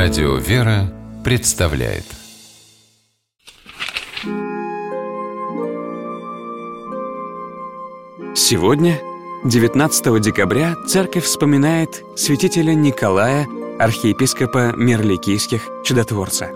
Радио «Вера» представляет. Сегодня, 19 декабря, церковь вспоминает святителя Николая, архиепископа Мирликийских, чудотворца.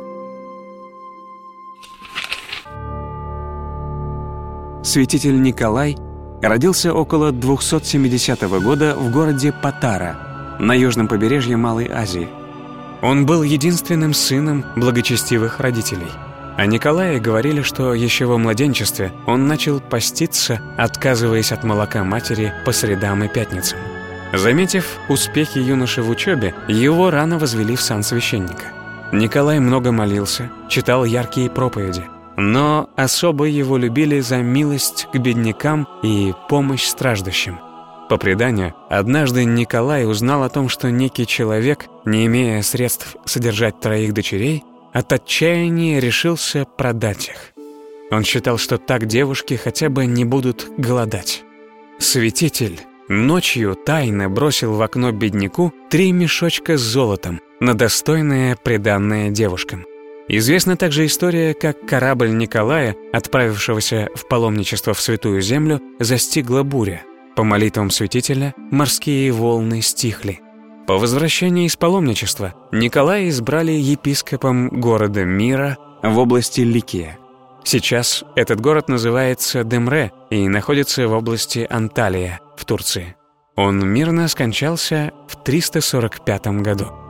Святитель Николай родился около 270 года в городе Патара на южном побережье Малой Азии. Он был единственным сыном благочестивых родителей. О Николае говорили, что еще во младенчестве он начал поститься, отказываясь от молока матери по средам и пятницам. Заметив успехи юноши в учебе, его рано возвели в сан священника. Николай много молился, читал яркие проповеди, но особо его любили за милость к беднякам и помощь страждущим. По преданию, однажды Николай узнал о том, что некий человек, не имея средств содержать 3 дочерей, от отчаяния решился продать их. Он считал, что так девушки хотя бы не будут голодать. Святитель ночью тайно бросил в окно бедняку 3 мешочка с золотом на достойное приданное девушкам. Известна также история, как корабль Николая, отправившегося в паломничество в Святую Землю, застигла буря. По молитвам святителя морские волны стихли. По возвращении из паломничества Николая избрали епископом города Мира в области Ликия. Сейчас этот город называется Демре и находится в области Анталия в Турции. Он мирно скончался в 345 году.